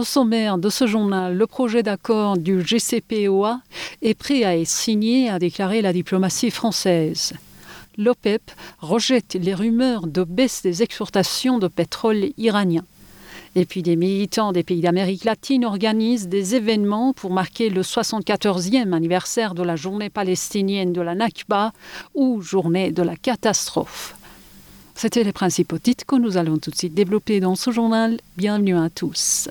Au sommaire de ce journal, le projet d'accord du JCPOA est prêt à être signé, a déclaré la diplomatie française. L'OPEP rejette les rumeurs de baisse des exportations de pétrole iranien. Et puis des militants des pays d'Amérique latine organisent des événements pour marquer le 74e anniversaire de la journée palestinienne de la Nakba ou journée de la catastrophe. C'était les principaux titres que nous allons tout de suite développer dans ce journal. Bienvenue à tous.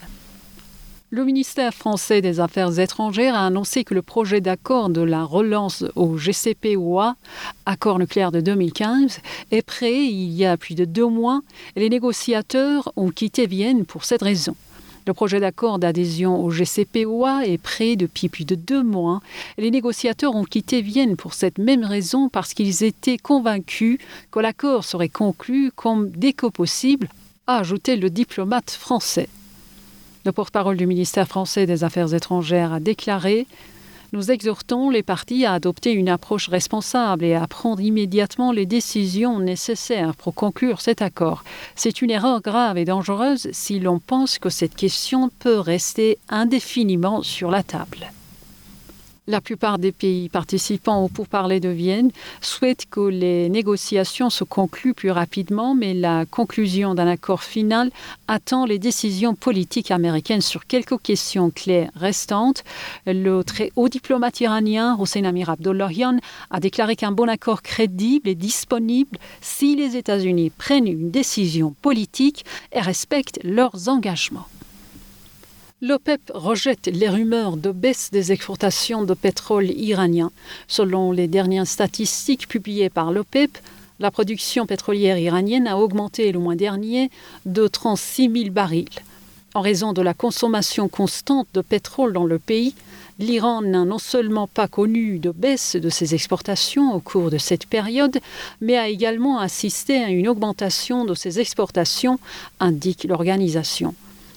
Le ministère français des Affaires étrangères a annoncé que le projet d'accord de la relance au JCPOA, accord nucléaire de 2015, est prêt il y a plus de 2 mois et les négociateurs ont quitté Vienne pour cette raison. Le projet d'accord d'adhésion au JCPOA est prêt depuis plus de 2 mois et les négociateurs ont quitté Vienne pour cette même raison parce qu'ils étaient convaincus que l'accord serait conclu comme dès que possible, a ajouté le diplomate français. Le porte-parole du ministère français des Affaires étrangères a déclaré « Nous exhortons les parties à adopter une approche responsable et à prendre immédiatement les décisions nécessaires pour conclure cet accord. C'est une erreur grave et dangereuse si l'on pense que cette question peut rester indéfiniment sur la table. » La plupart des pays participants aux pourparlers de Vienne souhaitent que les négociations se concluent plus rapidement, mais la conclusion d'un accord final attend les décisions politiques américaines sur quelques questions clés restantes. Le très haut diplomate iranien, Hossein Amir-Abdollahian, a déclaré qu'un bon accord crédible est disponible si les États-Unis prennent une décision politique et respectent leurs engagements. L'OPEP rejette les rumeurs de baisse des exportations de pétrole iranien. Selon les dernières statistiques publiées par l'OPEP, la production pétrolière iranienne a augmenté le mois dernier de 36 000 barils. En raison de la consommation constante de pétrole dans le pays, l'Iran n'a non seulement pas connu de baisse de ses exportations au cours de cette période, mais a également assisté à une augmentation de ses exportations, indique l'organisation.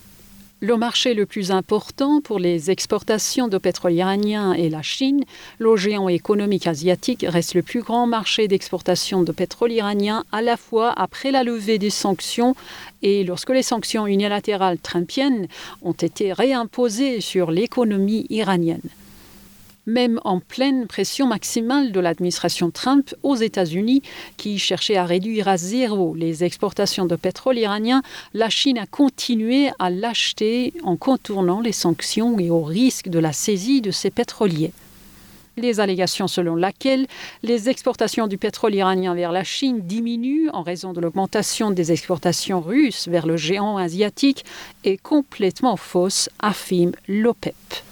Le marché le plus important pour les exportations de pétrole iranien est la Chine. Le géant économique asiatique reste le plus grand marché d'exportation de pétrole iranien à la fois après la levée des sanctions et lorsque les sanctions unilatérales trumpiennes ont été réimposées sur l'économie iranienne. Même en pleine pression maximale de l'administration Trump aux États-Unis, qui cherchait à réduire à zéro les exportations de pétrole iranien, la Chine a continué à l'acheter en contournant les sanctions et au risque de la saisie de ses pétroliers. Les allégations selon lesquelles les exportations du pétrole iranien vers la Chine diminuent en raison de l'augmentation des exportations russes vers le géant asiatique est complètement fausse, affirme l'OPEP.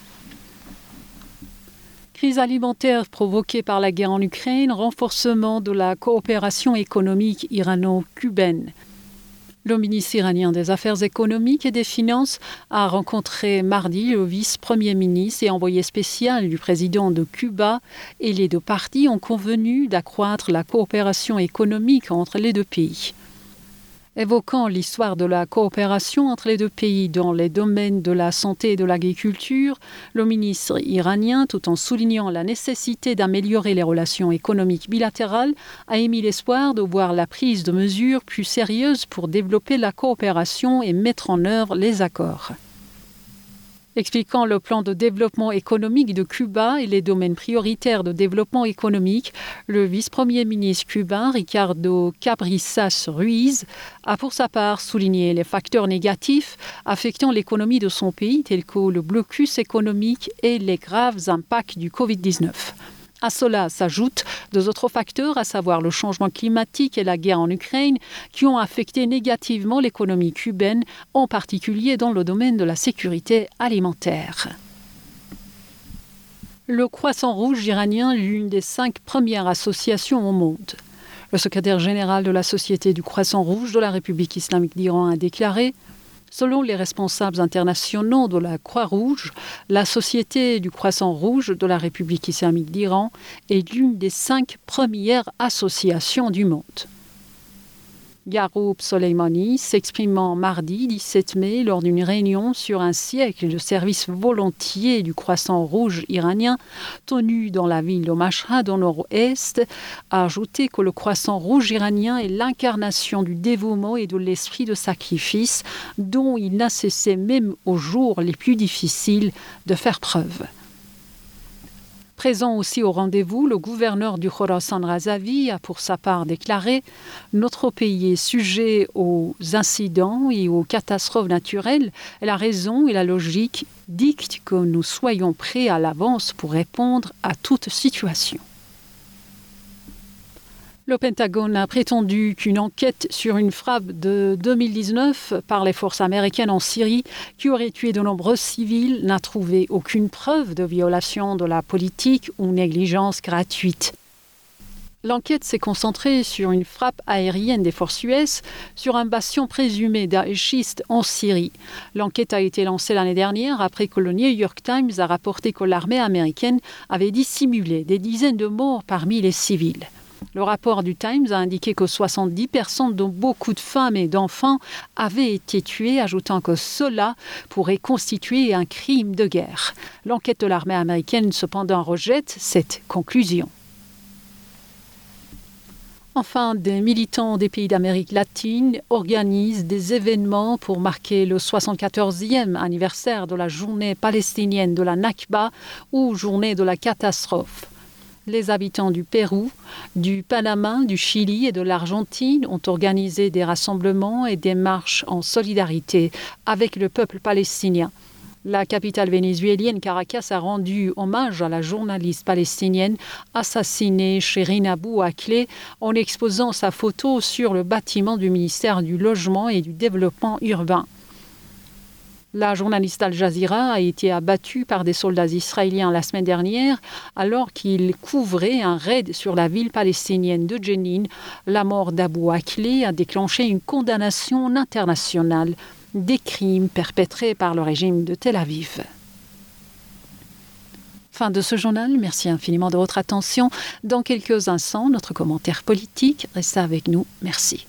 Crise alimentaire provoquée par la guerre en Ukraine, renforcement de la coopération économique irano-cubaine. Le ministre iranien des Affaires économiques et des Finances a rencontré mardi le vice-premier ministre et envoyé spécial du président de Cuba et les 2 parties ont convenu d'accroître la coopération économique entre les 2 pays. Évoquant l'histoire de la coopération entre les 2 pays dans les domaines de la santé et de l'agriculture, le ministre iranien, tout en soulignant la nécessité d'améliorer les relations économiques bilatérales, a émis l'espoir de voir la prise de mesures plus sérieuses pour développer la coopération et mettre en œuvre les accords. Expliquant le plan de développement économique de Cuba et les domaines prioritaires de développement économique, le vice-premier ministre cubain Ricardo Cabrizas Ruiz a pour sa part souligné les facteurs négatifs affectant l'économie de son pays tels que le blocus économique et les graves impacts du Covid-19. À cela s'ajoutent 2 autres facteurs, à savoir le changement climatique et la guerre en Ukraine, qui ont affecté négativement l'économie cubaine, en particulier dans le domaine de la sécurité alimentaire. Le Croissant Rouge iranien est l'une des 5 premières associations au monde. Le secrétaire général de la Société du Croissant Rouge de la République islamique d'Iran a déclaré « Selon les responsables internationaux de la Croix-Rouge, la Société du Croissant Rouge de la République islamique d'Iran est l'une des 5 premières associations du monde. » Yaroub Soleimani, s'exprimant mardi 17 mai lors d'une réunion sur un siècle de service volontiers du Croissant Rouge iranien tenu dans la ville de Mashhad au nord-est, a ajouté que le Croissant Rouge iranien est l'incarnation du dévouement et de l'esprit de sacrifice dont il n'a cessé même aux jours les plus difficiles de faire preuve. Présent aussi au rendez-vous, le gouverneur du Khorasan Razavi a pour sa part déclaré « Notre pays est sujet aux incidents et aux catastrophes naturelles et la raison et la logique dictent que nous soyons prêts à l'avance pour répondre à toute situation ». Le Pentagone a prétendu qu'une enquête sur une frappe de 2019 par les forces américaines en Syrie, qui aurait tué de nombreux civils, n'a trouvé aucune preuve de violation de la politique ou négligence gratuite. L'enquête s'est concentrée sur une frappe aérienne des forces US sur un bastion présumé daéchiste en Syrie. L'enquête a été lancée l'année dernière après que le New York Times a rapporté que l'armée américaine avait dissimulé des dizaines de morts parmi les civils. Le rapport du Times a indiqué que 70 personnes, dont beaucoup de femmes et d'enfants, avaient été tuées, ajoutant que cela pourrait constituer un crime de guerre. L'enquête de l'armée américaine, cependant, rejette cette conclusion. Enfin, des militants des pays d'Amérique latine organisent des événements pour marquer le 74e anniversaire de la journée palestinienne de la Nakba ou journée de la catastrophe. Les habitants du Pérou, du Panama, du Chili et de l'Argentine ont organisé des rassemblements et des marches en solidarité avec le peuple palestinien. La capitale vénézuélienne Caracas a rendu hommage à la journaliste palestinienne assassinée Shirin Abu Akleh en exposant sa photo sur le bâtiment du ministère du Logement et du Développement urbain. La journaliste Al Jazeera a été abattue par des soldats israéliens la semaine dernière alors qu'ils couvraient un raid sur la ville palestinienne de Jenin. La mort d'Abu Akleh a déclenché une condamnation internationale des crimes perpétrés par le régime de Tel Aviv. Fin de ce journal, merci infiniment de votre attention. Dans quelques instants, notre commentaire politique. Restez avec nous, merci.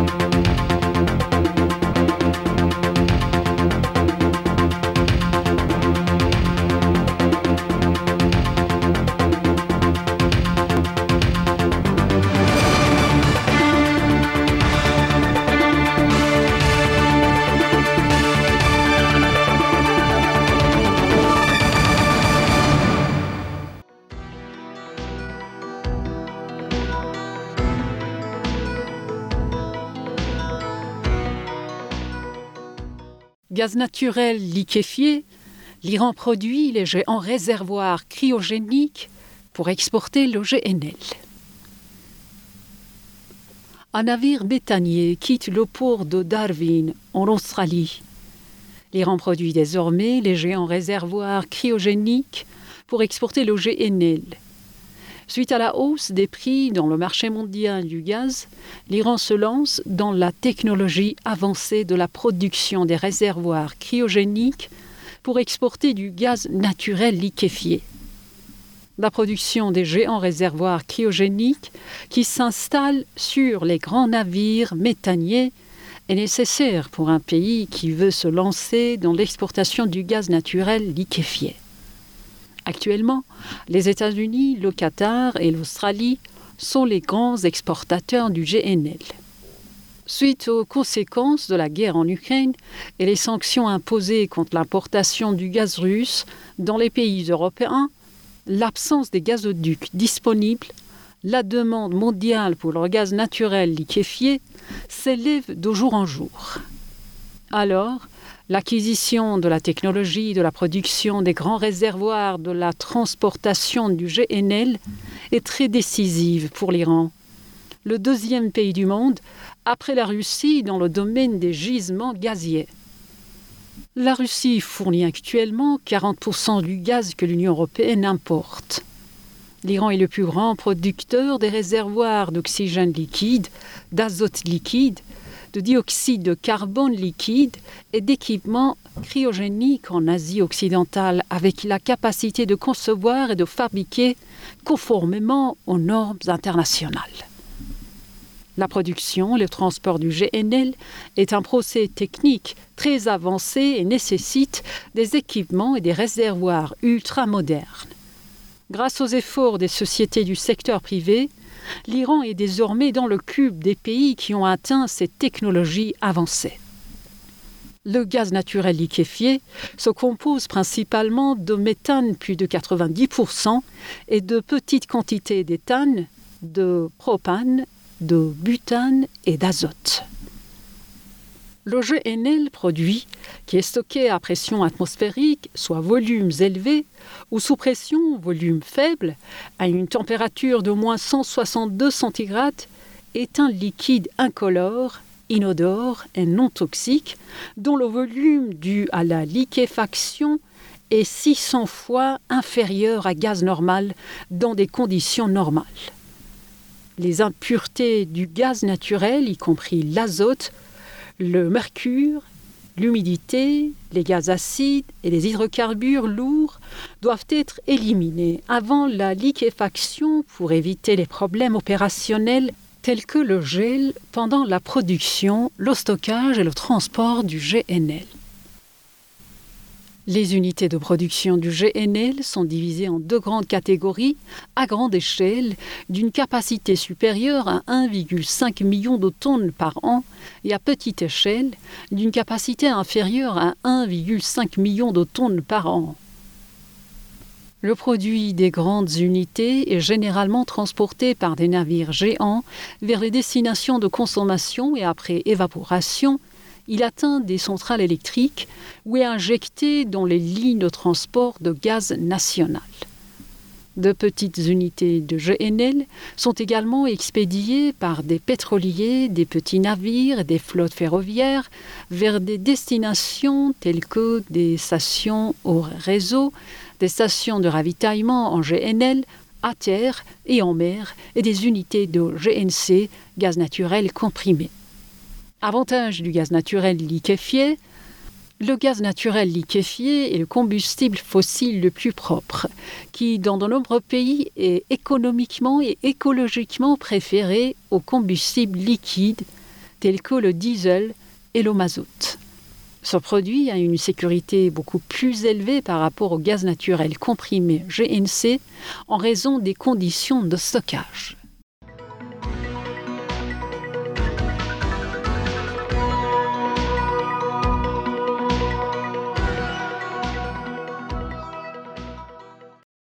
Gaz naturel liquéfié, l'Iran produit les géants réservoirs cryogéniques pour exporter le GNL. Un navire bétanier quitte le port de Darwin, en Australie. L'Iran produit désormais les géants réservoirs cryogéniques pour exporter le GNL. Suite à la hausse des prix dans le marché mondial du gaz, l'Iran se lance dans la technologie avancée de la production des réservoirs cryogéniques pour exporter du gaz naturel liquéfié. La production des géants réservoirs cryogéniques qui s'installent sur les grands navires méthaniers est nécessaire pour un pays qui veut se lancer dans l'exportation du gaz naturel liquéfié. Actuellement, les États-Unis, le Qatar et l'Australie sont les grands exportateurs du GNL. Suite aux conséquences de la guerre en Ukraine et les sanctions imposées contre l'importation du gaz russe dans les pays européens, l'absence des gazoducs disponibles, la demande mondiale pour le gaz naturel liquéfié s'élève de jour en jour. Alors, l'acquisition de la technologie de la production des grands réservoirs de la transportation du GNL est très décisive pour l'Iran, le deuxième pays du monde après la Russie dans le domaine des gisements gaziers. La Russie fournit actuellement 40% du gaz que l'Union européenne importe. L'Iran est le plus grand producteur des réservoirs d'oxygène liquide, d'azote liquide, de dioxyde de carbone liquide et d'équipements cryogéniques en Asie occidentale avec la capacité de concevoir et de fabriquer conformément aux normes internationales. La production et le transport du GNL est un procès technique très avancé et nécessite des équipements et des réservoirs ultramodernes. Grâce aux efforts des sociétés du secteur privé, l'Iran est désormais dans le club des pays qui ont atteint ces technologies avancées. Le gaz naturel liquéfié se compose principalement de méthane, plus de 90%, et de petites quantités d'éthane, de propane, de butane et d'azote. Le GNL produit, qui est stocké à pression atmosphérique, soit volumes élevés, ou sous pression, volume faible, à une température de moins 162 centigrades, est un liquide incolore, inodore et non toxique, dont le volume dû à la liquéfaction est 600 fois inférieur à gaz normal dans des conditions normales. Les impuretés du gaz naturel, y compris l'azote, le mercure, l'humidité, les gaz acides et les hydrocarbures lourds doivent être éliminés avant la liquéfaction pour éviter les problèmes opérationnels tels que le gel pendant la production, le stockage et le transport du GNL. Les unités de production du GNL sont divisées en deux grandes catégories à grande échelle d'une capacité supérieure à 1,5 million de tonnes par an et à petite échelle d'une capacité inférieure à 1,5 million de tonnes par an. Le produit des grandes unités est généralement transporté par des navires géants vers les destinations de consommation et après évaporation, il atteint des centrales électriques ou est injecté dans les lignes de transport de gaz national. De petites unités de GNL sont également expédiées par des pétroliers, des petits navires et des flottes ferroviaires vers des destinations telles que des stations au réseau, des stations de ravitaillement en GNL, à terre et en mer et des unités de GNC, gaz naturel comprimé. Avantage du gaz naturel liquéfié. Le gaz naturel liquéfié est le combustible fossile le plus propre, qui, dans de nombreux pays, est économiquement et écologiquement préféré aux combustibles liquides tels que le diesel et le mazout. Ce produit a une sécurité beaucoup plus élevée par rapport au gaz naturel comprimé GNC en raison des conditions de stockage.